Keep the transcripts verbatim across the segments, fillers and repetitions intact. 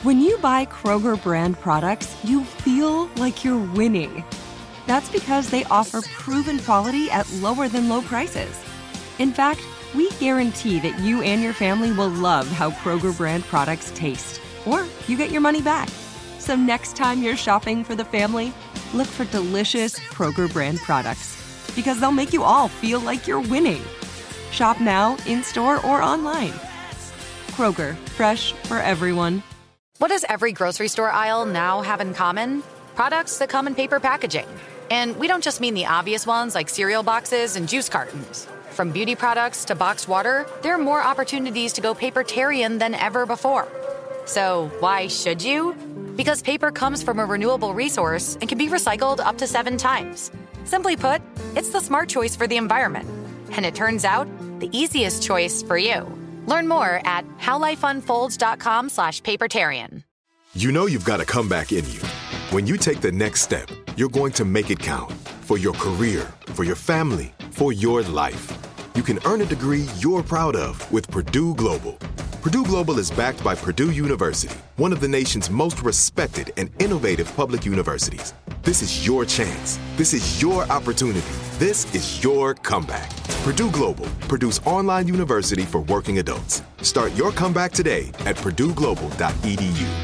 When you buy Kroger brand products, you feel like you're winning. That's because they offer proven quality at lower than low prices. In fact, we guarantee that you and your family will love how Kroger brand products taste, or you get your money back. So next time you're shopping for the family, look for delicious Kroger brand products, because they'll make you all feel like you're winning. Shop now, in-store, or online. Kroger, fresh for everyone. What does every grocery store aisle now have in common? Products that come in paper packaging. And we don't just mean the obvious ones like cereal boxes and juice cartons. From beauty products to boxed water, there are more opportunities to go papertarian than ever before. So why should you? Because paper comes from a renewable resource and can be recycled up to seven times. Simply put, it's the smart choice for the environment. And it turns out, the easiest choice for you. Learn more at howlifeunfolds.com slash papertarian. You know you've got a comeback in you. When you take the next step, you're going to make it count. For your career, for your family, for your life. You can earn a degree you're proud of with Purdue Global. Purdue Global is backed by Purdue University, one of the nation's most respected and innovative public universities. This is your chance. This is your opportunity. This is your comeback. Purdue Global, Purdue's online university for working adults. Start your comeback today at purdue global dot e d u.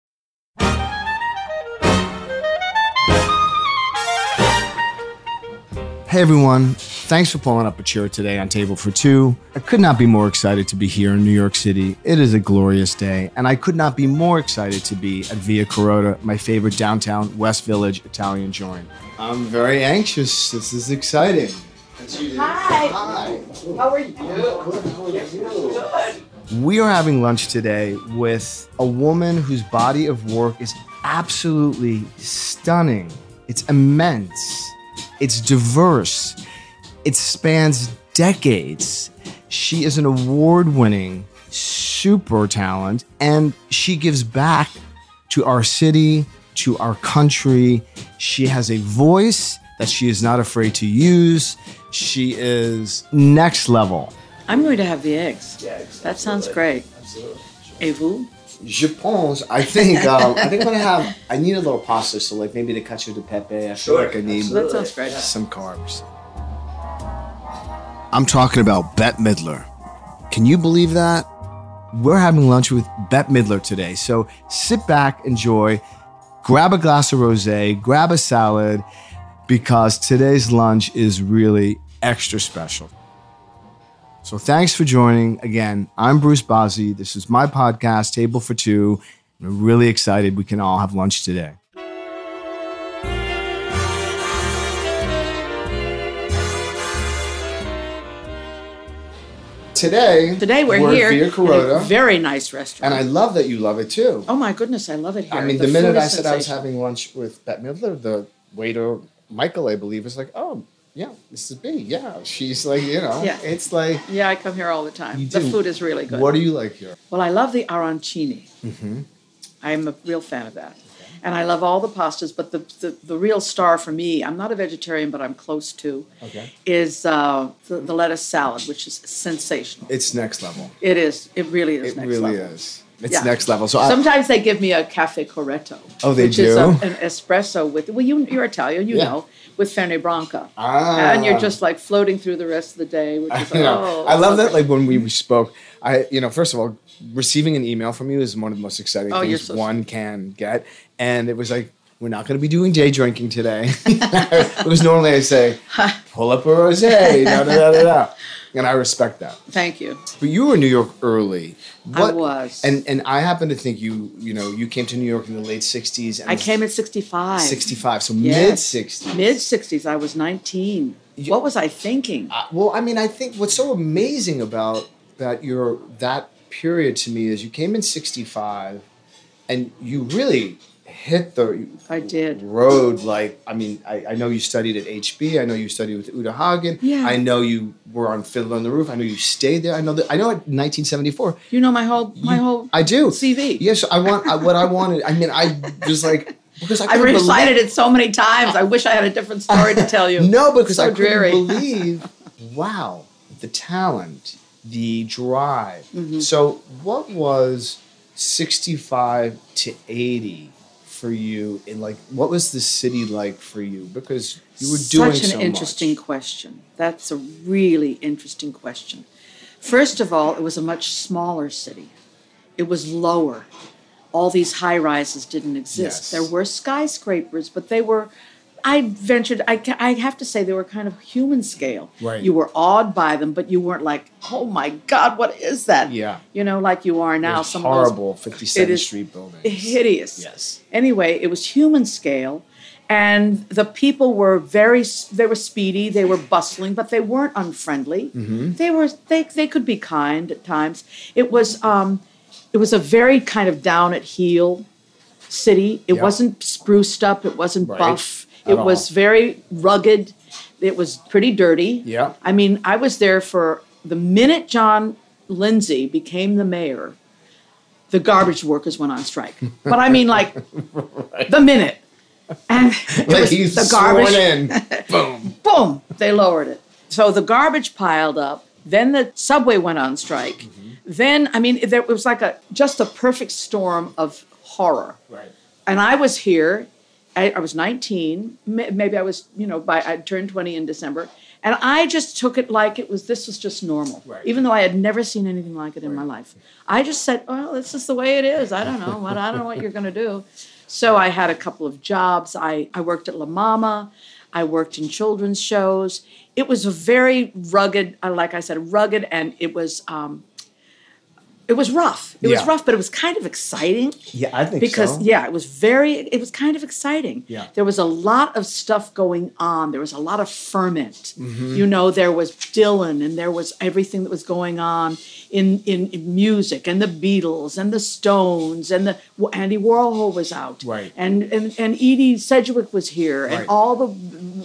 Hey everyone, thanks for pulling up a chair today on Table for Two. I could not be more excited to be here in New York City. It is a glorious day, and I could not be more excited to be at Via Carota, my favorite downtown West Village Italian joint. I'm very anxious. This is exciting. Hi. Hi. How are you? Good. How are you? Good. We are having lunch today with a woman whose body of work is absolutely stunning. It's immense. It's diverse. It spans decades. She is an award-winning super talent, and she gives back to our city, to our country. She has a voice that she is not afraid to use. She is next level. I'm going to have the eggs. Yeah, exactly. That sounds great. Absolutely. Et vous? Je pense. I think. Um, I think I'm gonna have. I need a little pasta, so like maybe the cacio de pepe. I feel like I need. That sounds great. Some carbs. I'm talking about Bette Midler. Can you believe that? We're having lunch with Bette Midler today. So sit back, enjoy, grab a glass of rosé, grab a salad, because today's lunch is really extra special. So thanks for joining. Again, I'm Bruce Bozzi. This is my podcast, Table for Two. I'm really excited we can all have lunch today. Today, Today we're, we're here at Via Carota, at a very nice restaurant. and I love that you love it too. Oh my goodness, I love it here. I mean, the, the, minute food I is said I was sensational. having lunch with Bette Midler, the waiter, Michael, I believe, was like, oh, yeah, this is B. Yeah, she's like, you know, Yeah. it's like, Yeah, I come here all the time. You The do. food is really good. what do you like here? Well, I love the arancini. Mm-hmm. I'm a real fan of that. And I love all the pastas, but the, the, the real star for me, I'm not a vegetarian, but I'm close to, Okay. is uh, the, the lettuce salad, which is sensational. It's next level. It is. It really is It next really level. is. It's Yeah. next level. So I, Sometimes they give me a cafe corretto. Oh, they which is a, do? an espresso with, well, you, you're Italian, you Yeah. know, with Fernet Branca. Ah. And you're just like floating through the rest of the day, which is I like, know. oh. I love that. okay. Like when we spoke, I, you know, first of all, receiving an email from you is one of the most exciting Oh, you're things so one can get. And it was like, we're not going to be doing day drinking today. It was normally I say, pull up a rosé, da da da da da. And I respect that. Thank you. But you were in New York early. I was. And and I happen to think you, you know, you came to New York in the late sixties. And I came at sixty-five. sixty-five, so Yes. mid sixties. Mid sixties. I was nineteen. You- What was I thinking? Uh, well, I mean, I think what's so amazing about that your that period to me is you came in sixty-five, and you really hit the I did. road. Like, I mean, I, I know you studied at H B. I know you studied with Uta Hagen. Yeah. I know you were on Fiddler on the Roof. I know you stayed there. I know that. I know at nineteen seventy-four. You know my whole my you- whole I do C V. Yes, I want I, what I wanted. I mean, I was like because I I've couldn't recited believe- it so many times. I wish I had a different story to tell you. No, because so I couldn't dreary. believe. Wow, the talent, the drive. Mm-hmm. So, what was sixty-five to eighty for you in like, what was the city like for you? Because you were doing Such an so interesting much. question. That's a really interesting question. First of all, it was a much smaller city. It was lower. All these high rises didn't exist. Yes. There were skyscrapers, but they were, I ventured, I, ca- I have to say, they were kind of human scale. Right. You were awed by them, but you weren't like, oh my God, what is that? Yeah. You know, like you are now. Those Some horrible of those, fifty-second it is Street buildings. hideous. Yes. Anyway, it was human scale, and the people were very, they were speedy, they were bustling, but they weren't unfriendly. Mm-hmm. They were, they, they could be kind at times. It was, um, it was a very kind of down at heel city. It Yeah. wasn't spruced up. It wasn't Right. buff. At It was all. very rugged. It was pretty dirty. Yeah. I mean, I was there for the minute John Lindsay became the mayor, the garbage workers went on strike. But I mean, like, the minute. And it Like was he's the garbage. sworn in. Boom. Boom, they lowered it. So the garbage piled up. Then the subway went on strike. Mm-hmm. Then, I mean, there, it was like a just a perfect storm of horror. Right. And I was here. I, I was nineteen. may- Maybe I was, you know, by I turned twenty in December. And I just took it like it was. This was just normal, Right. even though I had never seen anything like it in my life. I just said, "Well, this is the way it is. I don't know what I don't know what you're going to do." So I had a couple of jobs. I, I worked at La Mama. I worked in children's shows. It was a very rugged, uh, like I said, rugged, and it was um, it was rough. It was Yeah. rough, but it was kind of exciting. Yeah, I think because so. yeah, it was very. It was kind of exciting. Yeah. There was a lot of stuff going on. There was a lot of ferment. Mm-hmm. You know, there was Dylan, and there was everything that was going on in, in in music, and the Beatles, and the Stones, and the Andy Warhol was out, Right. And and and Edie Sedgwick was here, and Right. all the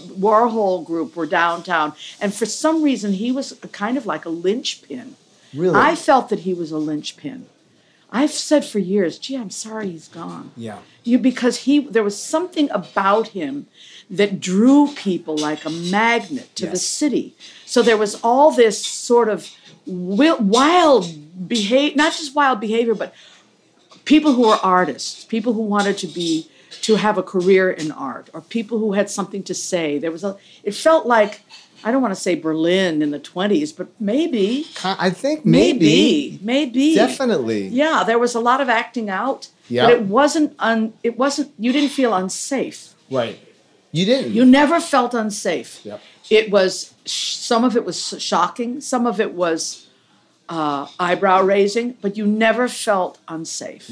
Warhol group were downtown. And for some reason, he was a kind of like a linchpin. Really? I felt that he was a linchpin. I've said for years, gee, I'm sorry he's gone. Yeah. You because he there was something about him that drew people like a magnet to the Yes. city. So there was all this sort of wi- wild behavior, not just wild behavior, but people who were artists, people who wanted to be to have a career in art, or people who had something to say. There was a it felt like, I don't want to say Berlin in the twenties, but maybe I think maybe. maybe maybe Definitely. yeah, there was a lot of acting out, Yeah. but it wasn't un. It wasn't. You didn't feel unsafe. Right. You didn't. You never felt unsafe. Yep. It was some of it was shocking, some of it was uh, eyebrow raising, but you never felt unsafe.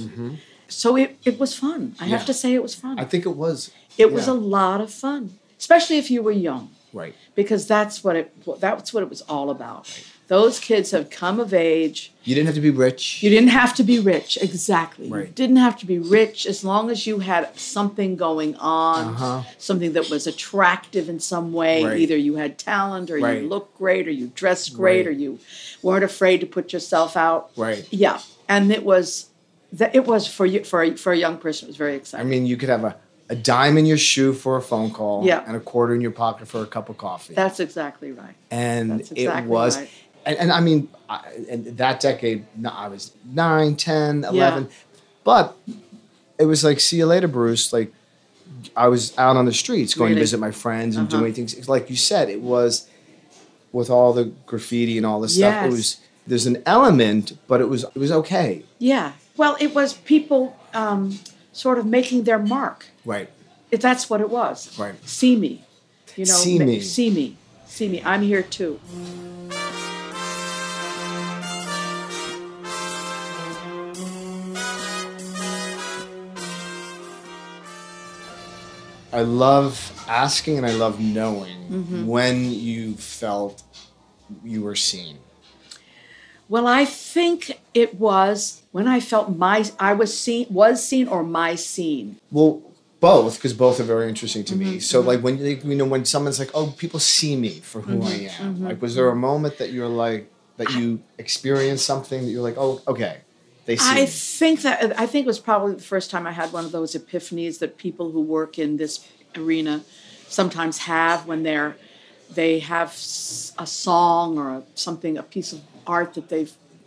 So it, it was fun. I Mm-hmm. Yeah. have to say it was fun. I think it was. it was yeah. a lot of fun, especially if you were young, Right. because that's what it that's what it was all about. Those kids have come of age. You didn't have to be rich. You didn't have to be rich, exactly. You Right. didn't have to be rich as long as you had something going on, Uh-huh. something that was attractive in some way. Right. Either you had talent, or Right. you looked great, or you dressed great, Right. or you weren't afraid to put yourself out. Right. Yeah, and it was that it was for you for a, for a young person. It was very I exciting. mean, you could have a, a dime in your shoe for a phone call. Yeah. And a quarter in your pocket for a cup of coffee. That's exactly right. and That's exactly it was right. and, and I mean I, and that decade no, I was nine, ten, eleven, but it was like, see you later, Bruce. Like, I was out on the streets going Really? to visit my friends and Uh-huh. doing things. It's like you said, it was with all the graffiti and all this stuff, it Yes. was there's an element, but it was it was okay. Yeah. Well, it was people um, sort of making their mark. Right. It, that's what it was. Right. See me. You know, See ma- me. See me. See me. I'm here too. I love asking and I love knowing Mm-hmm. when you felt you were seen. Well, I think it was when I felt my I was seen was seen or my scene. Well, both, because both are very interesting to Mm-hmm, me. So, like, when you you know when someone's like, "Oh, people see me for who Mm-hmm, I am," like, was there a moment that you're like that you experienced something that you're like, "Oh, okay, they see I me." think that I think it was probably the first time I had one of those epiphanies that people who work in this arena sometimes have when they're they have s- a song or a, something, a piece of art that they've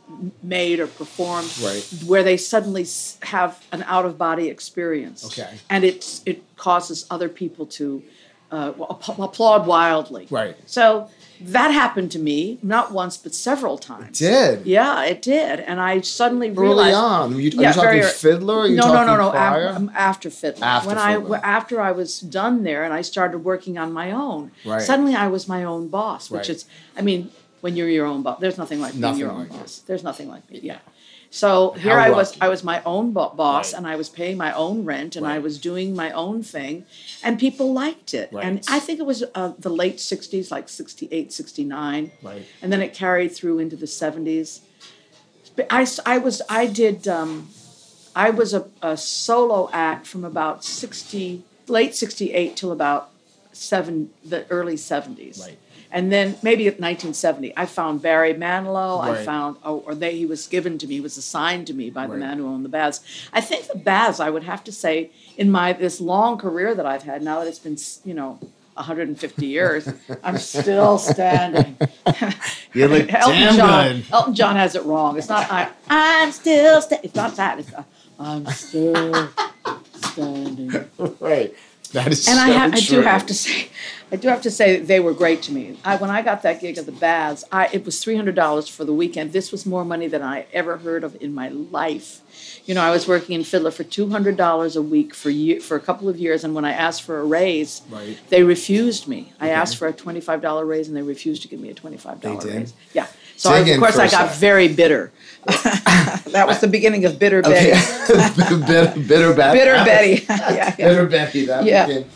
made or performed, right. where they suddenly have an out-of-body experience. Okay. And it's, it causes other people to uh, applaud wildly. Right. So that happened to me, not once, but several times. It did? Yeah, it did. And I suddenly Early realized... on. Are you, are yeah, you talking very, Fiddler or are you no, talking no, no, no, prior? after, after Fiddler. After when Fiddler. I, after I was done there and I started working on my own, right. suddenly I was my own boss, which right. is, I mean, when you're your own boss, there's nothing like nothing being your own like boss. It. There's nothing like me, yeah. So here How I lucky. was, I was my own bo- boss, right. and I was paying my own rent, and right. I was doing my own thing, and people liked it. Right. And I think it was uh, the late sixties, like sixty-eight, sixty-nine, right. and then it carried through into the seventies. I, I was, I did, um, I was a, a solo act from about sixty, late sixty-eight till about seven, the early seventies. Right. And then maybe at nineteen seventy, I found Barry Manilow. Right. I found, oh, or they, he was given to me, was assigned to me by the right. man who owned the Baths. I think the Baths, I would have to say, in my this long career that I've had, now that it's been, you know, one hundred fifty years, I'm still standing. You look Elton damn John, good. Elton John has it wrong. It's not I, I'm still standing. It's not that. It's uh, I'm still standing. Right. That is And so I, ha- I true. do have to say, I do have to say they were great to me. I, when I got that gig at the Baths, I, it was three hundred dollars for the weekend. This was more money than I ever heard of in my life. You know, I was working in Fiddler for two hundred dollars a week for year, for a couple of years, and when I asked for a raise, right. they refused me. I okay. asked for a twenty-five dollars raise, and they refused to give me a twenty-five dollars They did? raise. Yeah. So, I, of Dig course, in for I a got sec. very bitter. That was the beginning of Bitter Okay. Betty. bitter, bitter Betty. Bitter Betty. yeah, yeah. Bitter Betty. That Yeah. became...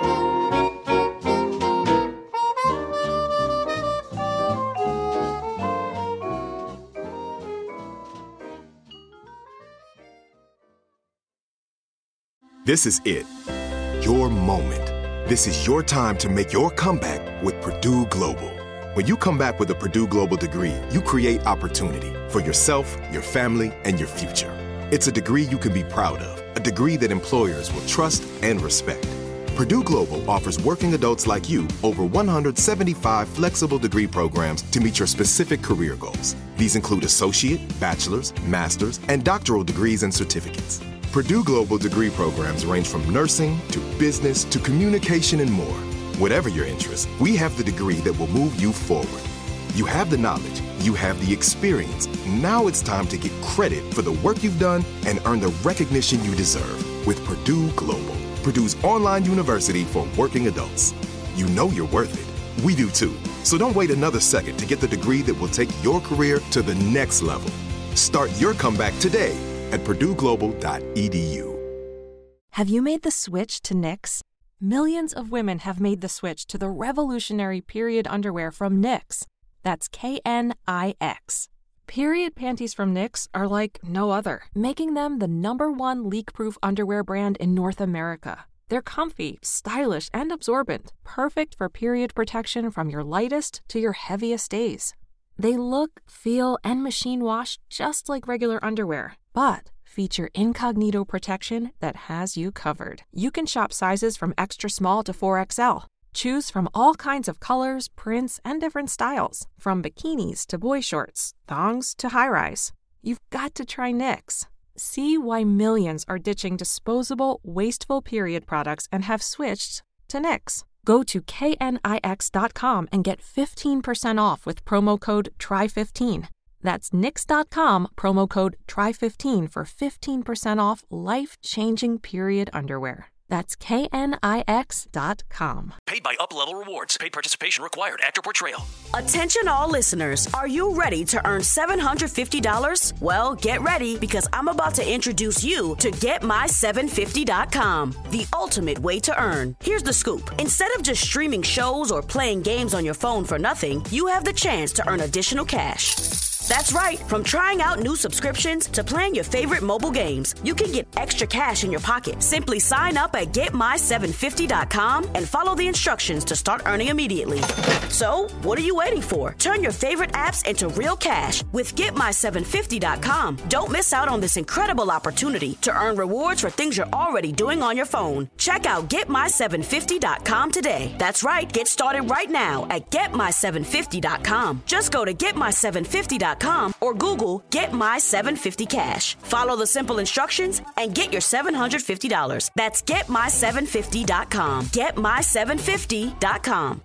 This is it. Your moment. This is your time to make your comeback with Purdue Global. When you come back with a Purdue Global degree, you create opportunity for yourself, your family, and your future. It's a degree you can be proud of, a degree that employers will trust and respect. Purdue Global offers working adults like you over one hundred seventy-five flexible degree programs to meet your specific career goals. These include associate, bachelor's, master's, and doctoral degrees and certificates. Purdue Global degree programs range from nursing to business to communication and more. Whatever your interest, we have the degree that will move you forward. You have the knowledge, you have the experience. Now it's time to get credit for the work you've done and earn the recognition you deserve with Purdue Global, Purdue's online university for working adults. You know you're worth it. We do too. So don't wait another second to get the degree that will take your career to the next level. Start your comeback today at purdue global dot e d u. Have you made the switch to Knix? Millions of women have made the switch to the revolutionary period underwear from Knix. That's K N I X. Period panties from Knix are like no other, making them the number one leak-proof underwear brand in North America. They're comfy, stylish, and absorbent, perfect for period protection from your lightest to your heaviest days. They look, feel, and machine wash just like regular underwear, but feature incognito protection that has you covered. You can shop sizes from extra small to four X L. Choose from all kinds of colors, prints, and different styles, from bikinis to boy shorts, thongs to high-rise. You've got to try Knix. See why millions are ditching disposable, wasteful period products and have switched to Knix. Go to K N I X dot com and get fifteen percent off with promo code T R Y fifteen. That's Knix dot com, promo code T R Y fifteen for fifteen percent off life-changing period underwear. That's K N I X dot com. Paid by Up Level Rewards. Paid participation required. Actor portrayal. Attention all listeners. Are you ready to earn seven hundred fifty dollars? Well, get ready because I'm about to introduce you to get my seven fifty dot com, the ultimate way to earn. Here's the scoop. Instead of just streaming shows or playing games on your phone for nothing, you have the chance to earn additional cash. That's right. From trying out new subscriptions to playing your favorite mobile games, you can get extra cash in your pocket. Simply sign up at get my seven fifty dot com and follow the instructions to start earning immediately. So, what are you waiting for? Turn your favorite apps into real cash with get my seven fifty dot com. Don't miss out on this incredible opportunity to earn rewards for things you're already doing on your phone. Check out get my seven fifty dot com today. That's right. Get started right now at get my seven fifty dot com. Just go to get my seven fifty dot dot com or Google Get My seven fifty Cash. Follow the simple instructions and get your seven hundred fifty dollars. That's get my seven fifty dot com. get my seven fifty dot com.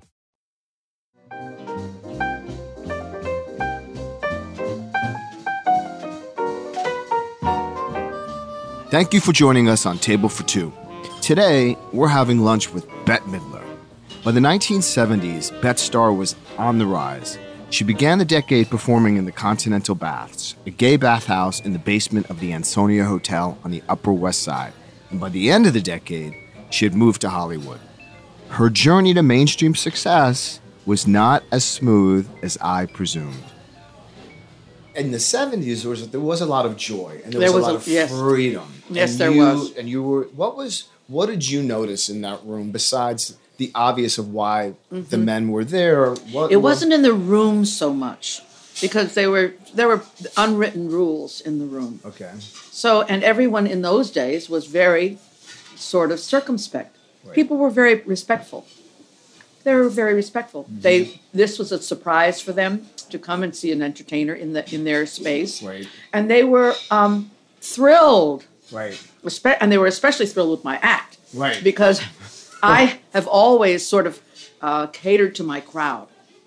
Thank you for joining us on Table for Two. Today, we're having lunch with Bette Midler. By the nineteen seventies, Bette's star was on the rise. She began the decade performing in the Continental Baths, a gay bathhouse in the basement of the Ansonia Hotel on the Upper West Side. And by the end of the decade, she had moved to Hollywood. Her journey to mainstream success was not as smooth as I presumed. In the seventies, there was, there was a lot of joy, and there, there was, was a lot a, of yes. freedom. Yes, and there you, was. And you were, what was, what did you notice in that room besides the obvious of why mm-hmm. the men were there? What, it what? wasn't in the room so much, because they were there were unwritten rules in the room. Okay. So, and everyone in those days was very sort of circumspect. Right. People were very respectful. They were very respectful. Mm-hmm. They this was a surprise for them to come and see an entertainer in the in their space. Right. And they were um, thrilled. Right. Respe- and they were especially thrilled with my act. Right. Because I have always sort of uh, catered to my crowd.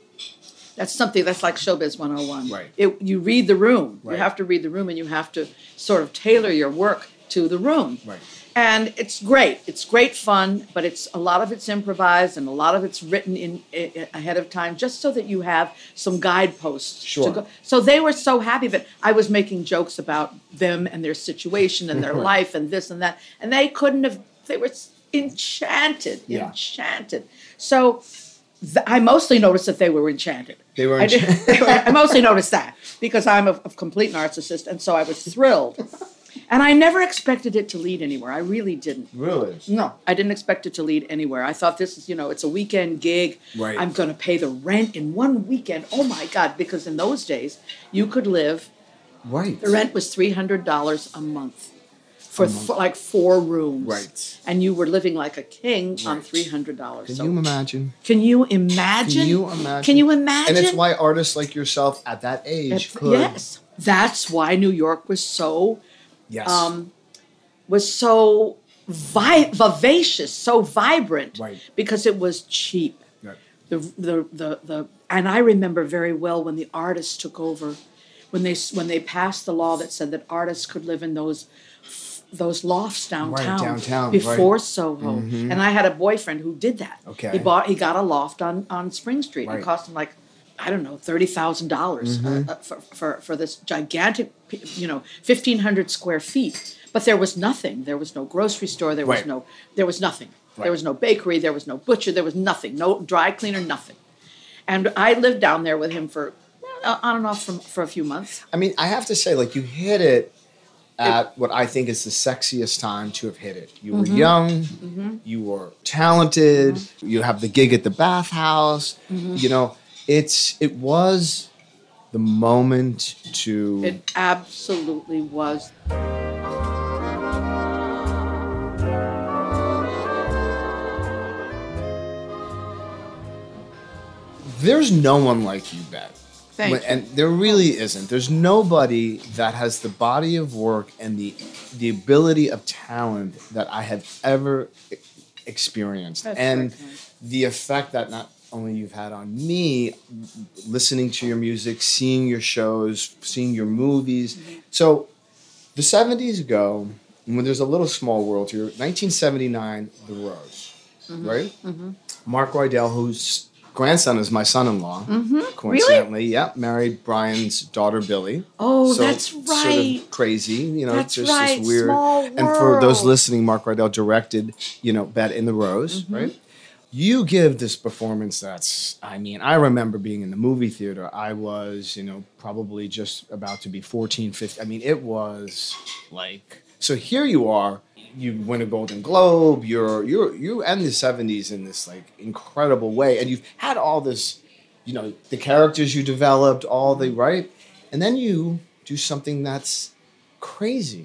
That's something that's like Showbiz one oh one. Right. It, you read the room. Right. You have to read the room, and you have to sort of tailor your work to the room. Right. And it's great. It's great fun, but it's a lot of it's improvised and a lot of it's written in, in ahead of time, just so that you have some guideposts. Sure. To go. So they were so happy that I was making jokes about them and their situation and their life and this and that, and they couldn't have. They were enchanted, yeah. enchanted. So th- I mostly noticed that they were enchanted. They were I, did, enchanted. they were, I mostly noticed that because I'm a, a complete narcissist, and so I was thrilled. And I never expected it to lead anywhere. I really didn't. Really? No, I didn't expect it to lead anywhere. I thought this is, you know, it's a weekend gig. Right. I'm going to pay the rent in one weekend. Oh, my God. Because in those days, you could live. Right. The rent was three hundred dollars a month for th- like four rooms. Right. And you were living like a king right. on three hundred dollars. Can so, you imagine? Can you imagine? Can you imagine? Can you imagine? And it's why artists like yourself at that age At, could. Yes. That's why New York was so... Yes. Um, was so vi- vivacious, so vibrant, right. because it was cheap. Right. The, the the the and I remember very well when the artists took over, when they when they passed the law that said that artists could live in those those lofts downtown, right, downtown before right. Soho. Mm-hmm. And I had a boyfriend who did that. Okay. He bought he got a loft on on Spring Street. Right. It cost him like, I don't know, thirty thousand mm-hmm. dollars uh, for, for for this gigantic, you know, fifteen hundred square feet. But there was nothing. There was no grocery store. There was right. no. There was nothing. Right. There was no bakery. There was no butcher. There was nothing. No dry cleaner. Nothing. And I lived down there with him for uh, on and off from, for a few months. I mean, I have to say, like, you hit it at it, what I think is the sexiest time to have hit it. You were mm-hmm. young. Mm-hmm. You were talented. Mm-hmm. You have the gig at the bathhouse. Mm-hmm. You know, it's it was the moment to. It absolutely was. There's no one like you, Bette. Thank and you. there really isn't. There's nobody that has the body of work and the the ability of talent that I have ever experienced. That's and right. the effect that not only you've had on me, listening to your music, seeing your shows, seeing your movies. Mm-hmm. So the seventies go, when there's a little small world here, nineteen seventy-nine, The Rose, mm-hmm. right? Mm-hmm. Mark Rydell, who's grandson is my son-in-law, mm-hmm. coincidentally. Really? Yeah, married Brian's daughter, Billy. Oh, so, that's right. Sort of crazy, you know, that's just right. this weird. Small and for world. those listening, Mark Rydell directed, you know, Bette in The Rose, mm-hmm. right? You give this performance that's, I mean, I remember being in the movie theater. I was, you know, probably just about to be fourteen, fifteen. I mean, it was like, so here you are. You win a Golden Globe. You're you're you end the seventies in this like incredible way, and you've had all this, you know, the characters you developed, all the right, and then you do something that's crazy,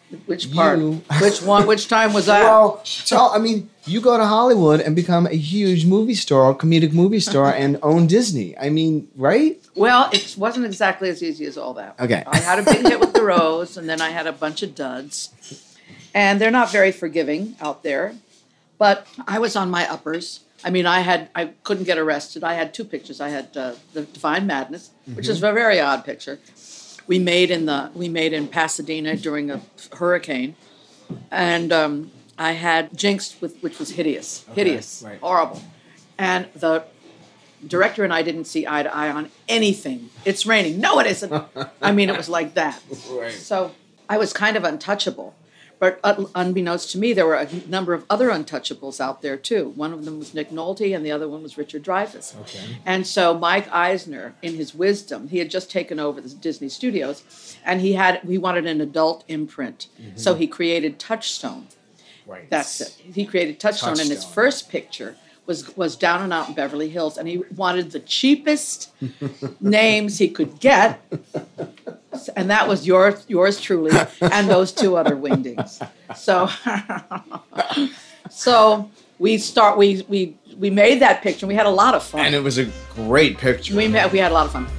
Which part? You- Which one? Which time was that? Well, tell, I mean, you go to Hollywood and become a huge movie star, comedic movie star, and own Disney. I mean, right? Well, it wasn't exactly as easy as all that. Okay. I had a big hit with The Rose, and then I had a bunch of duds. And they're not very forgiving out there. But I was on my uppers. I mean, I had I couldn't get arrested. I had two pictures. I had uh, The Divine Madness, which Mm-hmm. is a very odd picture. We made in the we made in Pasadena during a hurricane, and um, I had Jinxed, with which was hideous, hideous, right. horrible, and the director and I didn't see eye to eye on anything. It's raining. No, it isn't. I mean, it was like that. Right. So I was kind of untouchable. But uh, unbeknownst to me, there were a number of other untouchables out there, too. One of them was Nick Nolte, and the other one was Richard Dreyfuss. Okay. And so Mike Eisner, in his wisdom, he had just taken over the Disney Studios, and he had he wanted an adult imprint. Mm-hmm. So he created Touchstone. Right. That's it. He created Touchstone, and his Touchstone. first picture was was down and out in Beverly Hills, and he wanted the cheapest names he could get, and that was yours, yours truly, and those two other wingdings. So, so we start. We we we made that picture. And we had a lot of fun. And it was a great picture. we met, we had a lot of fun.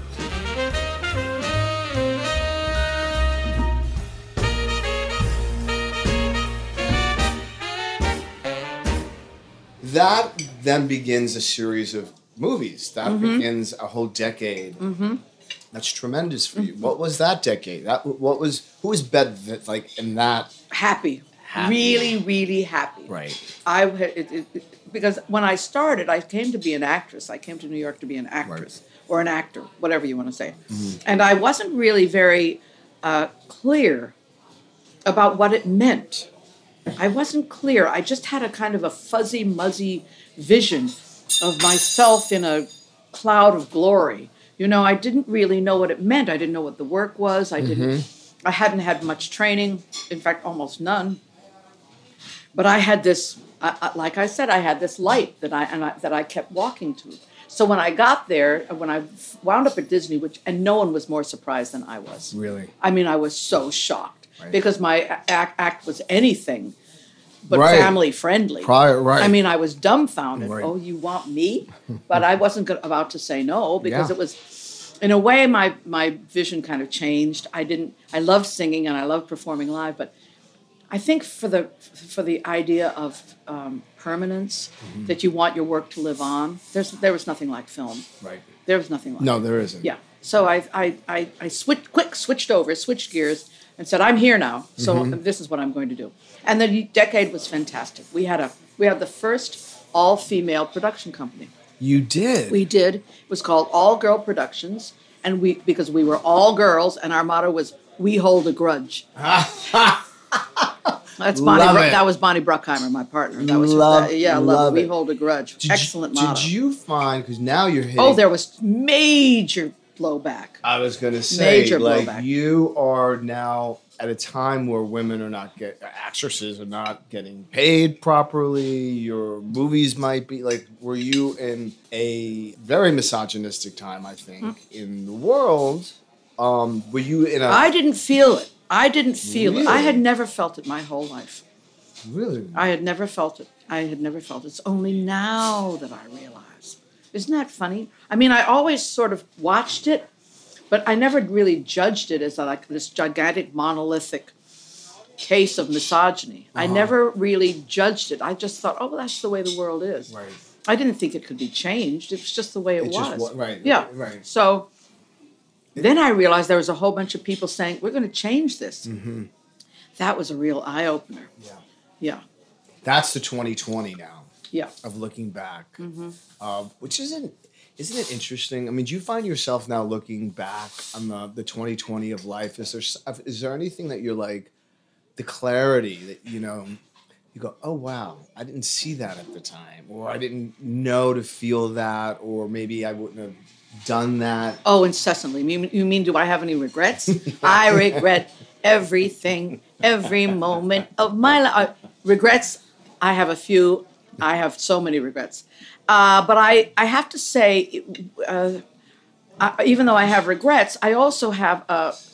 That then begins a series of movies. That Mm-hmm. begins a whole decade. Mm-hmm. That's tremendous for you. What was that decade? That what was who was better than, like in that? Happy. Happy. Really, really happy. Right. I had- it, it, it, because when I started, I came to be an actress. I came to New York to be an actress or an actor, whatever you want to say. Mm-hmm. And I wasn't really very uh, clear about what it meant. I wasn't clear. I just had a kind of a fuzzy, muzzy vision of myself in a cloud of glory. You know, I didn't really know what it meant. I didn't know what the work was. I didn't. I hadn't had much training. In fact, almost none. But I had this, I, I, like I said, I had this light that I, and I that I kept walking to. So when I got there, when I wound up at Disney, which and no one was more surprised than I was. Really? I mean, I was so shocked Right. because my act, act was anything but Right. family friendly. Prior- right. I mean, I was dumbfounded. Right. Oh, you want me? But I wasn't go- about to say no because Yeah. it was, in a way, my my vision kind of changed. I didn't. I loved singing and I loved performing live, but I think for the for the idea of um, permanence, Mm-hmm. that you want your work to live on, there's there was nothing like film. Right. There was nothing like No, it. there isn't. Yeah. So I I I, I switched quick switched over, switched gears, and said, I'm here now. So Mm-hmm. this is what I'm going to do. And the decade was fantastic. We had a we had the first all female production company. You did. We did. It was called All Girl Productions, and we because we were all girls, and our motto was "We hold a grudge." That's Bonnie. Love Bro- it. that was Bonnie Bruckheimer, my partner. That was Love- that, yeah, love, love it. it. We hold a grudge. Did you- Excellent motto. Did you find because now you're hitting? Oh, there was major blowback. I was going to say, Major like, blowback. you are now at a time where women are not get actresses are not getting paid properly. Your movies might be like, were you in a very misogynistic time? I think Mm-hmm. in the world. Um, were you in a? I didn't feel it. I didn't feel it. I Really? had never felt it my whole life. really. I had never felt it. I had never felt it. It's only now that I realize. Isn't that funny? I mean, I always sort of watched it, but I never really judged it as like this gigantic monolithic case of misogyny. I never really judged it. I just thought, oh, well, that's the way the world is. Right. I didn't think it could be changed. It was just the way it, It just was. wa- right, Yeah. right. So then I realized there was a whole bunch of people saying, we're going to change this. Mm-hmm. That was a real eye-opener. Yeah. Yeah. That's the twenty twenty now Yeah. of looking back, Mm-hmm. uh, which isn't isn't it interesting? I mean, do you find yourself now looking back on the the twenty twenty of life? Is there s- is there anything that you're like the clarity that you know you go, oh wow, I didn't see that at the time, or I didn't know to feel that, or maybe I wouldn't have done that. Oh, incessantly. You mean, you mean do I have any regrets? I regret everything, every moment of my life. Regrets, I have a few. I have so many regrets. Uh, but I, I have to say, uh, I, even though I have regrets, I also have a,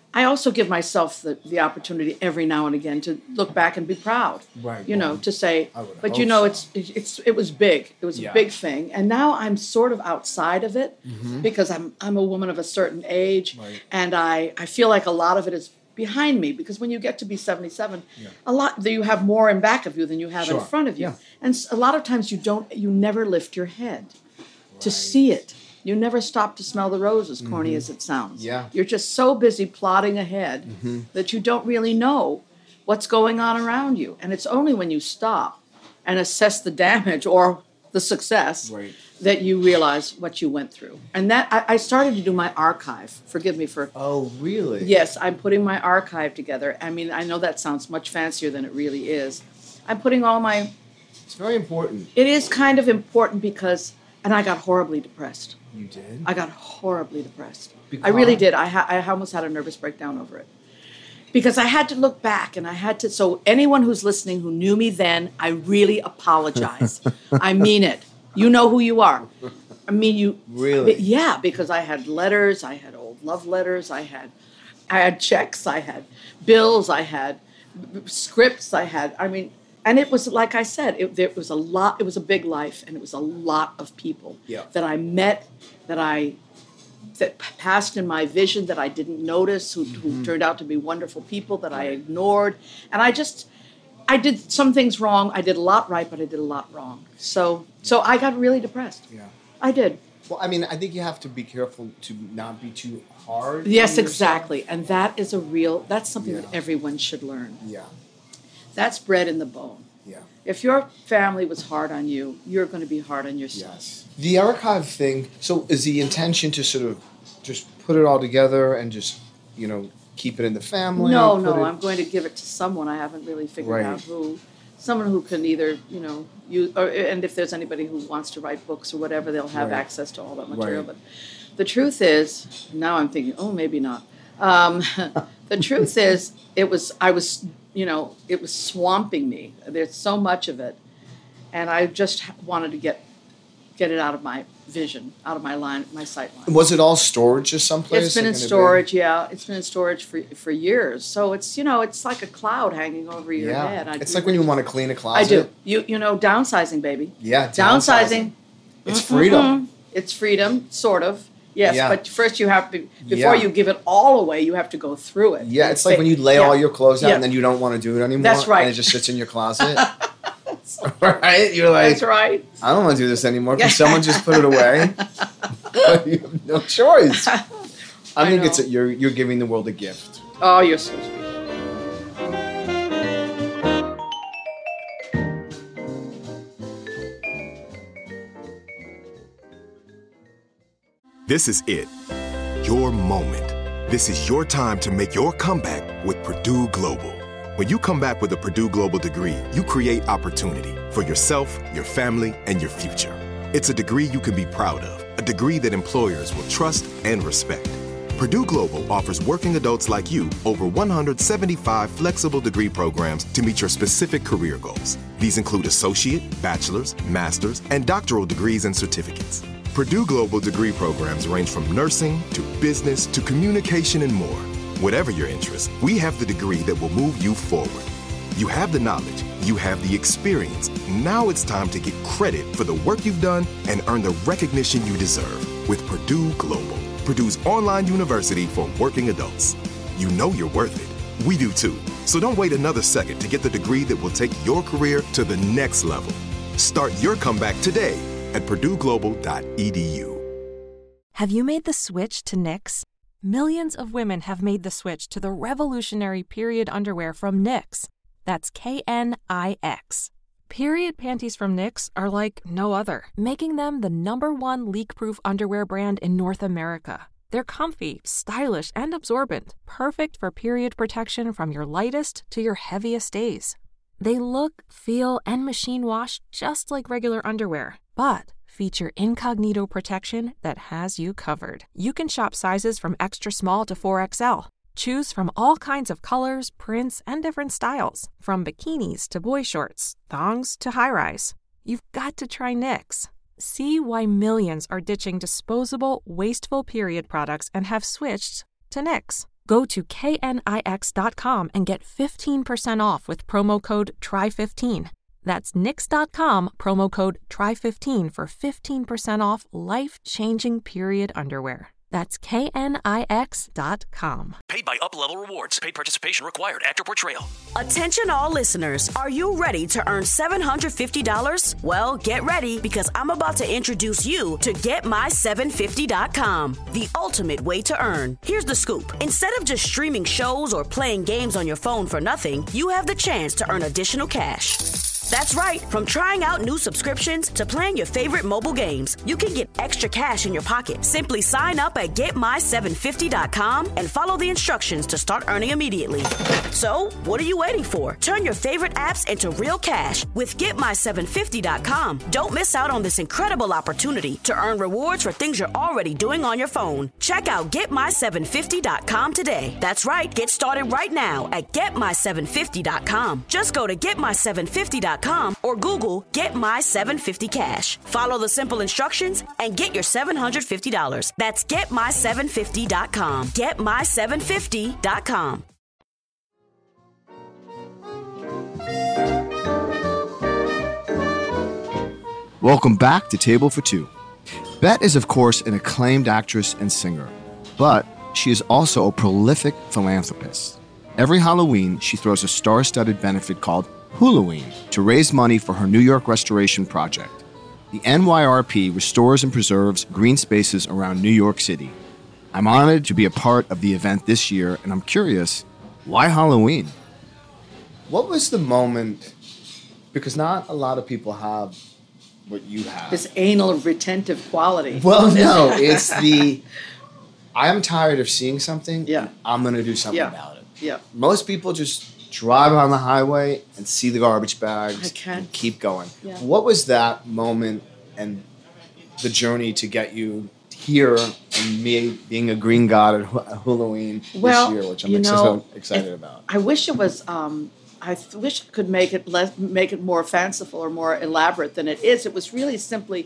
I also give myself the, the opportunity every now and again to look back and be proud. Right. You know, well, to say, but you hope know, so. it's it's it was big. It was Yeah. a big thing, and now I'm sort of outside of it Mhm. because I'm I'm a woman of a certain age, Right. and I I feel like a lot of it is behind me because when you get to be seventy-seven, Yeah. a lot you have more in back of you than you have Sure. in front of you, Yeah. and s- a lot of times you don't you never lift your head to see it. You never stop to smell the roses, corny Mhm. as it sounds. Yeah. You're just so busy plodding ahead Mhm. that you don't really know what's going on around you. And it's only when you stop and assess the damage or the success Right. that you realize what you went through. And that I, I started to do my archive. Forgive me for. Oh, really? Yes, I'm putting my archive together. I mean, I know that sounds much fancier than it really is. I'm putting all my. It's very important. It is kind of important because, and I got horribly depressed. You did? I got horribly depressed. Because? I really did. I, ha- I almost had a nervous breakdown over it. Because I had to look back and I had to, so anyone who's listening who knew me then, I really apologize. I mean it. You know who you are. I mean, you. Really? But yeah, because I had letters, I had old love letters, I had, I had checks, I had bills, I had b- b- scripts, I had, I mean, and it was, like I said, it, there was a lot, it was a big life and it was a lot of people Yeah. that I met, that I, that p- passed in my vision that I didn't notice, who, who turned out to be wonderful people that I ignored. And I just, I did some things wrong. I did a lot right, but I did a lot wrong. So, so I got really depressed. Yeah. I did. Well, I mean, I think you have to be careful to not be too hard. on Yes, yourself. exactly. And that is a real, that's something Yeah. that everyone should learn. Yeah. That's bred in the bone. Yeah. If your family was hard on you, you're going to be hard on yourself. Yes. The archive thing, so is the intention to sort of just put it all together and just, you know, keep it in the family? No, put no, it- I'm going to give it to someone. I haven't really figured Right. out who. Someone who can either, you know, use, or, and if there's anybody who wants to write books or whatever, they'll have Right. access to all that material. Right. But the truth is, now I'm thinking, oh, maybe not. Um, the truth is, it was, I was, you know, it was swamping me. There's so much of it. And I just wanted to get get it out of my vision, out of my line, my sight line. Was it all storage or someplace? It's been in Like a big- storage, yeah. It's been in storage for for years. So it's, you know, it's like a cloud hanging over your Yeah. head. I It's do- like when you want to clean a I closet. do. You you know, downsizing, baby. Yeah, Downsizing. It's freedom. Mm-mm. It's freedom, sort of. Yes, Yeah. but first you have to, before Yeah. you give it all away, you have to go through it. Yeah, it's like when you lay Yeah. all your clothes out Yeah. and then you don't want to do it anymore. That's right. And it just sits in your closet. Right? You're like, That's right. I don't want to do this anymore. Can someone just put it away? But you have no choice. I, I think know. it's a, you're you're giving the world a gift. Oh, you're so sweet. This is it. Your moment. This is your time to make your comeback with Purdue Global. When you come back with a Purdue Global degree, you create opportunity for yourself, your family, and your future. It's a degree you can be proud of, a degree that employers will trust and respect. Purdue Global offers working adults like you over one hundred seventy-five flexible degree programs to meet your specific career goals. These include associate, bachelor's, master's, and doctoral degrees and certificates. Purdue Global degree programs range from nursing to business to communication and more. Whatever your interest, we have the degree that will move you forward. You have the knowledge, you have the experience. Now it's time to get credit for the work you've done and earn the recognition you deserve with Purdue Global, Purdue's online university for working adults. You know you're worth it. We do too. So don't wait another second to get the degree that will take your career to the next level. Start your comeback today at purdue global dot e d u. Have you made the switch to Knix? Millions of women have made the switch to the revolutionary period underwear from Knix. That's K N I X. Period panties from Knix are like no other, making them the number one leak-proof underwear brand in North America. They're comfy, stylish, and absorbent, perfect for period protection from your lightest to your heaviest days. They look, feel, and machine wash just like regular underwear, but feature incognito protection that has you covered. You can shop sizes from extra small to four X L. Choose from all kinds of colors, prints, and different styles, from bikinis to boy shorts, thongs to high-rise. You've got to try Knix. See why millions are ditching disposable, wasteful period products and have switched to Knix. Go to K N I X dot com and get fifteen percent off with promo code try fifteen. That's Knix dot com, promo code try fifteen for fifteen percent off life-changing period underwear. That's K N I X dot com. Paid by Up Level Rewards. Paid participation required. Actor Portrayal. Attention all listeners. Are you ready to earn seven hundred fifty dollars? Well, get ready because I'm about to introduce you to get my seven fifty dot com, the ultimate way to earn. Here's the scoop. Instead of just streaming shows or playing games on your phone for nothing, you have the chance to earn additional cash. That's right. From trying out new subscriptions to playing your favorite mobile games, you can get extra cash in your pocket. Simply sign up at get my seven fifty dot com and follow the instructions to start earning immediately. So, what are you waiting for? Turn your favorite apps into real cash with get my seven fifty dot com. Don't miss out on this incredible opportunity to earn rewards for things you're already doing on your phone. Check out get my seven fifty dot com today. That's right. Get started right now at get my seven fifty dot com. Just go to get my seven fifty dot com or Google Get My seven fifty Cash. Follow the simple instructions and get your seven hundred fifty dollars. That's get my seven fifty dot com. get my seven fifty dot com. Welcome back to Table for Two. Bette is, of course, an acclaimed actress and singer, but she is also a prolific philanthropist. Every Halloween, she throws a star-studded benefit called Halloween to raise money for her New York restoration project. The N Y R P restores and preserves green spaces around New York City. I'm honored to be a part of the event this year, and I'm curious, why Halloween? What was the moment, because not a lot of people have what you have. This anal retentive quality. Well, no, it's the, I'm tired of seeing something, yeah. I'm going to do something yeah. about it. Yeah. Most people just drive on the highway and see the garbage bags and keep going. Yeah. What was that moment and the journey to get you here and me being a green god at Halloween well, this year, which I'm you ex- know, so excited it, about? I wish it was. Um, I th- wish I could make it less, make it more fanciful or more elaborate than it is. It was really simply.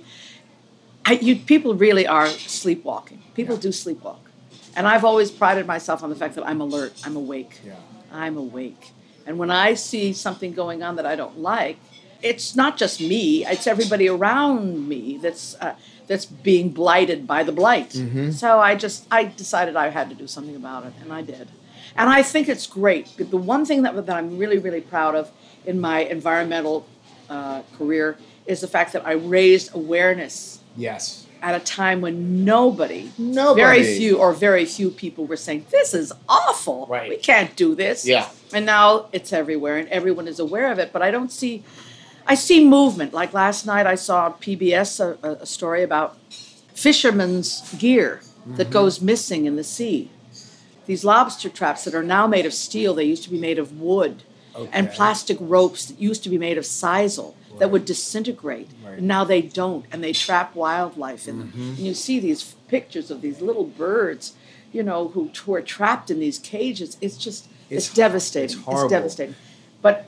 I, you people really are sleepwalking. People yeah. do sleepwalk, and I've always prided myself on the fact that I'm alert. I'm awake. Yeah. I'm awake. And when I see something going on that I don't like, it's not just me, it's everybody around me that's uh, that's being blighted by the blight. Mm-hmm. So I just, I decided I had to do something about it, and I did. And I think it's great. But the one thing that, that I'm really, really proud of in my environmental uh, career is the fact that I raised awareness. Yes. At a time when nobody, nobody, very few or very few people were saying, this is awful. Right. We can't do this. Yeah. And now it's everywhere and everyone is aware of it. But I don't see, I see movement. Like last night I saw on P B S a, a story about fishermen's gear mm-hmm. that goes missing in the sea. These lobster traps that are now made of steel, they used to be made of wood. Okay. And plastic ropes that used to be made of sisal. Right. That would disintegrate. Right. And now they don't, and they trap wildlife in them. Mm-hmm. And you see these pictures of these little birds, you know, who, who are trapped in these cages. It's just, it's, it's devastating. It's horrible. It's devastating. But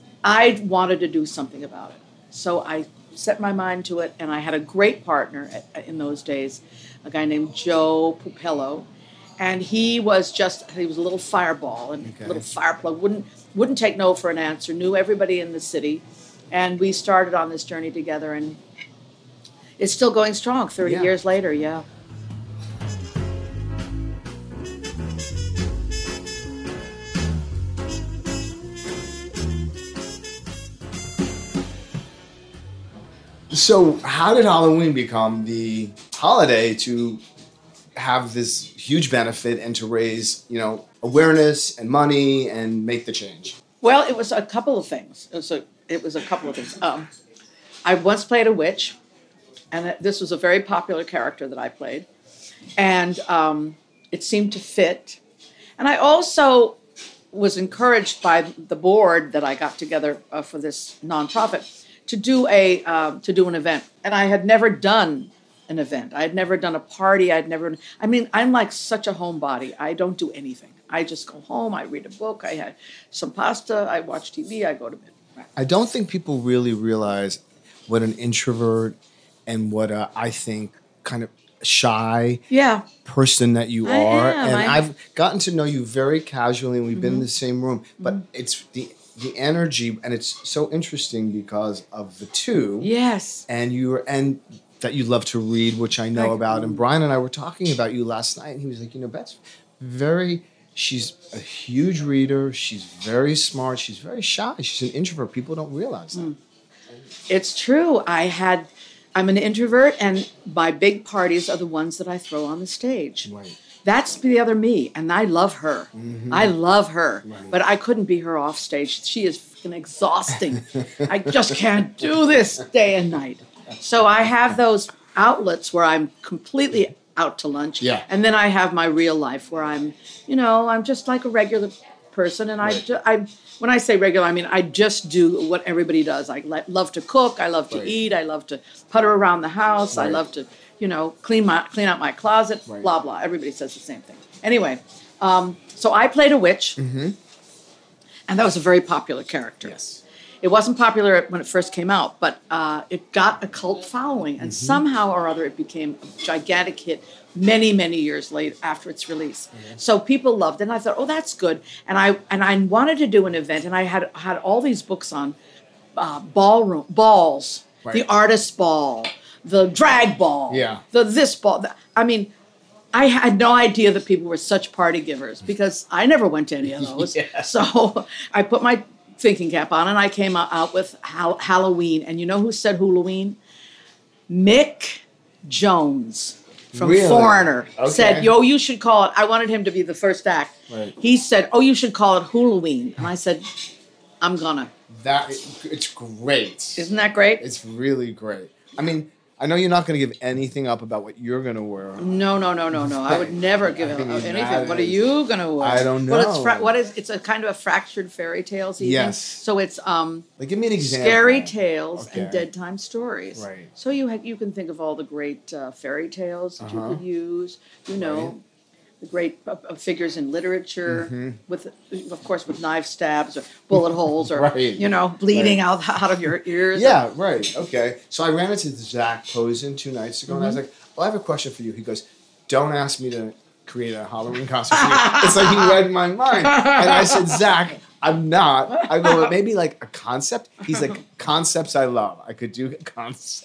I wanted to do something about it. So I set my mind to it, and I had a great partner at, in those days, a guy named Joe Pupello. And he was just, he was a little fireball and okay. a little fire plug, wouldn't, wouldn't take no for an answer, knew everybody in the city. And we started on this journey together, and it's still going strong thirty yeah. years later, yeah. So how did Halloween become the holiday to have this huge benefit and to raise, you know, awareness and money and make the change? Well, it was a couple of things. It was a, it was a couple of things. Um, I once played a witch, and this was a very popular character that I played, and um, it seemed to fit. And I also was encouraged by the board that I got together uh, for this nonprofit to do a uh, to do an event, and I had never done an event. I had never done a party. I'd never. I mean, I'm like such a homebody. I don't do anything. I just go home. I read a book. I had some pasta. I watch T V. I go to bed. I don't think people really realize what an introvert and what a, I think kind of shy yeah. person that you I are. am. And I'm- I've gotten to know you very casually, and we've Mm-hmm. been in the same room. But it's the the energy, and it's so interesting because of the two. Yes. And you were, and that you love to read, which I know Like- about. And Brian and I were talking about you last night, and he was like, you know, Beth's very, she's a huge reader. She's very smart. She's very shy. She's an introvert. People don't realize that. It's true. I had, I'm an introvert, and my big parties are the ones that I throw on the stage. Right. That's the other me, and I love her. Mm-hmm. I love her, but I couldn't be her off stage. She is freaking exhausting. I just can't do this day and night. So I have those outlets where I'm completely out to lunch, Yeah. and then I have my real life where I'm, you know, I'm just like a regular person, and I, ju- I, when I say regular, I mean I just do what everybody does. I li- love to cook. I love to Right. eat. I love to putter around the house. I Right. love to, you know, clean my clean out my closet. Right. Blah blah. Everybody says the same thing. Anyway, um, so I played a witch, and that was a very popular character. Yes. It wasn't popular when it first came out, but uh, it got a cult following, and somehow or other it became a gigantic hit many, many years later after its release. So people loved it, and I thought, oh, that's good. And I and I wanted to do an event, and I had had all these books on uh, ballroom balls, Right. the artist ball, the drag ball, Yeah. the this ball. The, I mean. I had no idea that people were such party givers because I never went to any of those. So I put my thinking cap on and I came out, out with Hal- Halloween. And you know who said Halloween? Mick Jones from Really? Foreigner Okay. said, yo, you should call it. I wanted him to be the first act. Right. He said, oh, you should call it Halloween. And I said, I'm gonna. That, it's great. Isn't that great? It's really great. I mean, I know you're not going to give anything up about what you're going to wear. No, no, no, no, no. I would never give I out mean, anything. that What are is- you gonna wear? I don't Well, it's fra- know. what is? It's a kind of a fractured fairy tales. Evening. Yes. So it's um, Like, give me an example. scary tales and Okay. dead time stories. Right. So you ha- you can think of all the great uh, fairy tales that Uh-huh. you could use. You know. Right. The great uh, uh, figures in literature, Mm-hmm. with of course with knife stabs or bullet holes or Right. you know bleeding Right. out out of your ears. Yeah, right. Okay. So I ran into Zach Posen two nights ago, and I Mm-hmm. was like, well, I have a question for you. He goes, don't ask me to create a Halloween costume for you. It's like he read my mind. And I said, Zach, I'm not. I go, maybe like a concept? He's like, concepts I love. I could do concepts.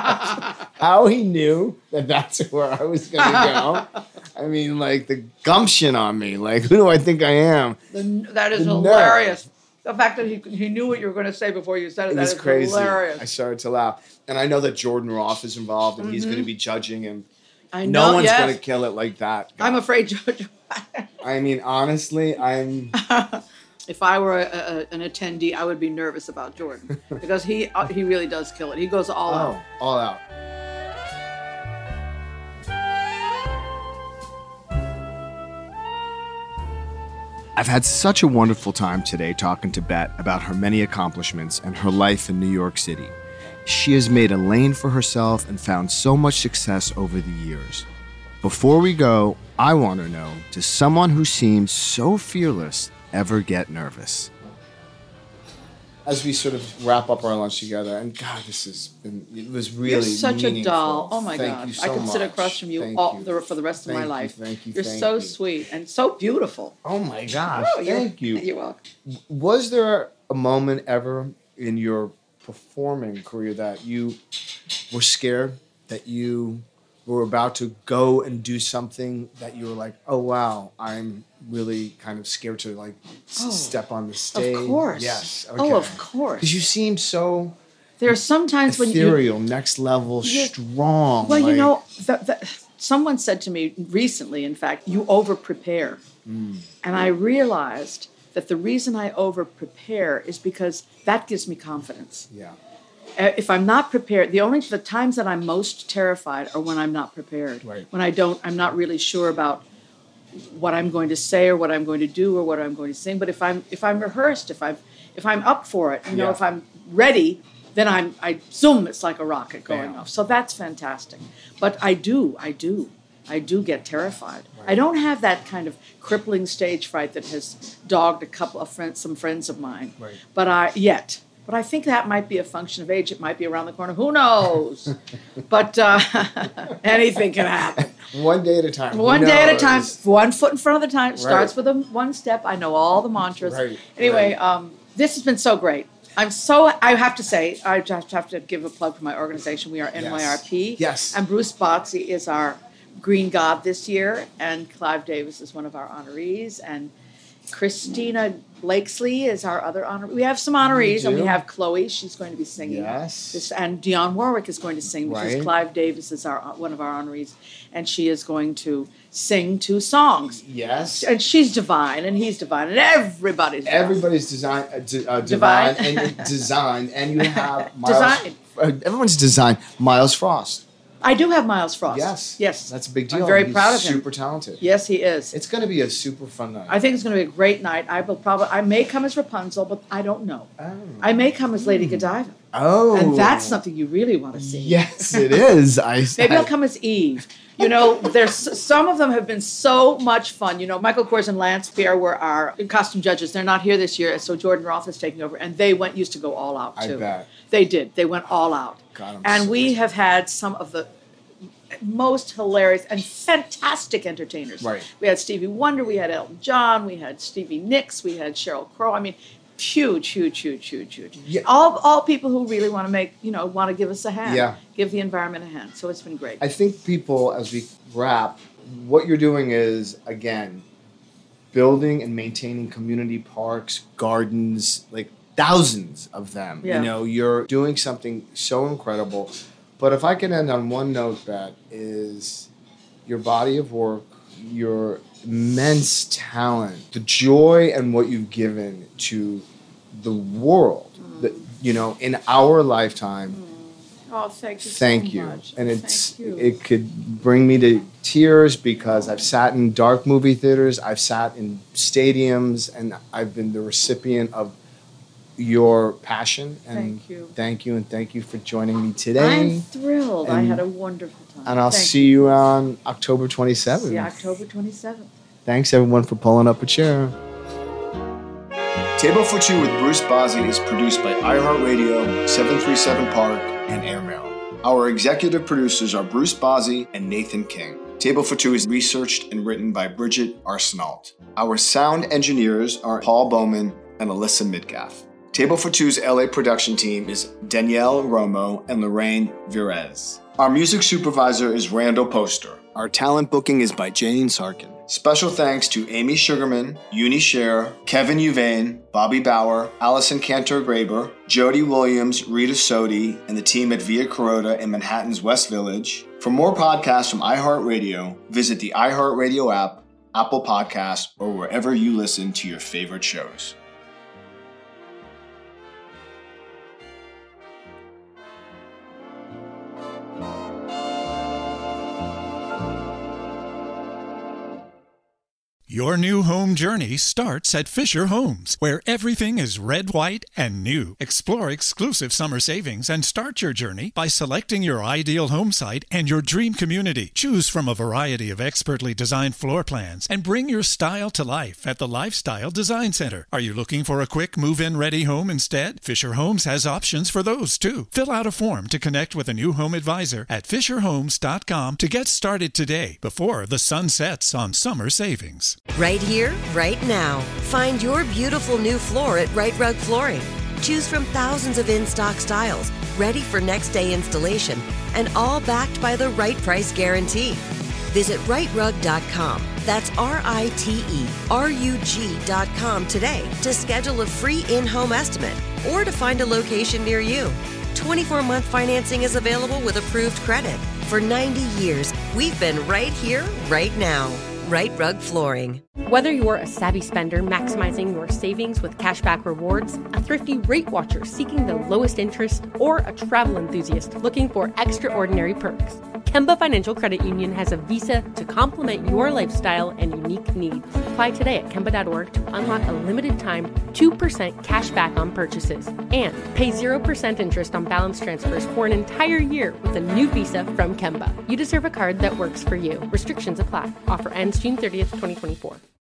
How he knew that that's where I was going to go. I mean, like the gumption on me. Like, who do I think I am? The, that is The nerve. hilarious. The fact that he he knew what you were going to say before you said it, It that was is crazy. hilarious. I started to laugh. And I know that Jordan Roth is involved and he's going to be judging, and I no know, one's yes. going to kill it like that. I'm afraid, George, I mean, honestly, I'm. if I were a, a, an attendee, I would be nervous about Jordan because he uh, he really does kill it. He goes all Oh, out. all out. I've had such a wonderful time today talking to Bet about her many accomplishments and her life in New York City. She has made a lane for herself and found so much success over the years. Before we go, I want to know, does someone who seems so fearless ever get nervous? As we sort of wrap up our lunch together, and God, this has been, it was really You're such a meaningful. doll. Oh my Thank God. you I so could sit much. across from you, Thank all, you. The, for the rest of Thank my you, life. thank you, You're thank so you. sweet and so beautiful. Oh my gosh, Oh, you're- thank you. You're welcome. Was there a moment ever in your performing career that you were scared, that you were about to go and do something that you were like, oh wow, I'm really kind of scared to like s- Oh, step on the stage? Of course. Yes. Oh, of course. Because you seem so There are some times when you ethereal, next level, Yeah. strong. Well, you like- know, the, the, someone said to me recently, in fact, you over prepare. Mm. And I realized that the reason I over prepare is because that gives me confidence. Yeah. Uh, If I'm not prepared, the only the times that I'm most terrified are when I'm not prepared. Right. When I don't, I'm not really sure about what I'm going to say or what I'm going to do or what I'm going to sing. But if I'm if I'm rehearsed, if I'm if I'm up for it, you know, Yeah. if I'm ready, then I'm I zoom. It's like a rocket going Bam. off. So that's fantastic. But I do, I do, I do get terrified. I don't have that kind of crippling stage fright that has dogged a couple of friends, some friends of mine. Right. But I yet. But I think that might be a function of age. It might be around the corner. Who knows? But uh, anything can happen. One day at a time. One day at a time. One foot in front of the time. Starts Right. with a one step. I know all the mantras. Right, Anyway, right. Um, this has been so great. I'm so, I have to say, I just have to give a plug for my organization. We are N Y R P. Yes. And Bruce Botsey is our Green God this year. And Clive Davis is one of our honorees. And Christina Blakesley is our other honoree. We have some honorees, We and we do. have Chloe. She's going to be singing. Yes. This, and Dionne Warwick is going to sing because Right. Clive Davis is our one of our honorees, and she is going to sing two songs. Yes. And she's divine, and he's divine, and everybody's divine. Everybody's design, uh, d- uh, divine, Divine. and design, and you have Miles. Design. Uh, everyone's design. Miles Frost. I do have Miles Frost. Yes. Yes. That's a big deal. I'm very He's proud of him. Super talented. Yes, he is. It's going to be a super fun night. I think it's going to be a great night. I will probably, I may come as Rapunzel, but I don't know. Oh. I may come as Lady Godiva, Oh. and that's something you really want to see. Yes, it is. I Maybe I'll come as Eve. You know, there's some of them have been so much fun. You know, Michael Kors and Lance Pierre were our costume judges. They're not here this year, so Jordan Roth is taking over, and they went used to go all out I too. bet. They did. They went all out. God, I'm and so we have had some of the most hilarious and fantastic entertainers. Right. We had Stevie Wonder, we had Elton John, we had Stevie Nicks, we had Sheryl Crow. I mean, huge, huge, huge, huge, huge. Yeah. All all people who really want to make, you know, want to give us a hand. Yeah. Give the environment a hand. So it's been great. I think people, as we wrap, what you're doing is, again, building and maintaining community parks, gardens, like thousands of them. Yeah. You know, you're doing something so incredible. But if I can end on one note, Bet, is your body of work, your immense talent, the joy and what you've given to the world, Mm. that, you know, in our lifetime. Oh, thank you Thank so you. much. And it's Thank you. it could bring me to tears because I've sat in dark movie theaters, I've sat in stadiums, and I've been the recipient of your passion. And Thank you. Thank you, and thank you for joining me today. I'm thrilled. I And- had a wonderful time. And I'll Thank see you on October twenty-seventh. Yeah, October twenty-seventh. Thanks everyone for pulling up a chair. Table for Two with Bruce Bozzi is produced by iHeartRadio, seven thirty-seven Park, and Airmail. Our executive producers are Bruce Bozzi and Nathan King. Table for Two is researched and written by Bridget Arsenault. Our sound engineers are Paul Bowman and Alyssa Midgaff. Table for Two's L A production team is Danielle Romo and Lorraine Virez. Our music supervisor is Randall Poster. Our talent booking is by Jane Sarkin. Special thanks to Amy Sugarman, Uni Scher, Kevin Uvain, Bobby Bauer, Allison Cantor-Graber, Jody Williams, Rita Sodi, and the team at Via Carota in Manhattan's West Village. For more podcasts from iHeartRadio, visit the iHeartRadio app, Apple Podcasts, or wherever you listen to your favorite shows. Your new home journey starts at Fisher Homes, where everything is red, white, and new. Explore exclusive summer savings and start your journey by selecting your ideal home site and your dream community. Choose from a variety of expertly designed floor plans and bring your style to life at the Lifestyle Design Center. Are you looking for a quick move-in ready home instead? Fisher Homes has options for those too. Fill out a form to connect with a new home advisor at fisher homes dot com to get started today before the sun sets on summer savings. Right here, right now. Find your beautiful new floor at Right Rug Flooring. Choose from thousands of in-stock styles, ready for next day installation, and all backed by the right price guarantee. Visit right rug dot com. That's R I T E R U G dot com today to schedule a free in-home estimate or to find a location near you. twenty-four month financing is available with approved credit. For ninety years, we've been right here, right now. Right Rug Flooring. Whether you're a savvy spender maximizing your savings with cashback rewards, a thrifty rate watcher seeking the lowest interest, or a travel enthusiast looking for extraordinary perks, Kemba Financial Credit Union has a visa to complement your lifestyle and unique needs. Apply today at Kemba dot org to unlock a limited time two percent cash back on purchases and pay zero percent interest on balance transfers for an entire year with a new visa from Kemba. You deserve a card that works for you. Restrictions apply. Offer ends June thirtieth, twenty twenty-four.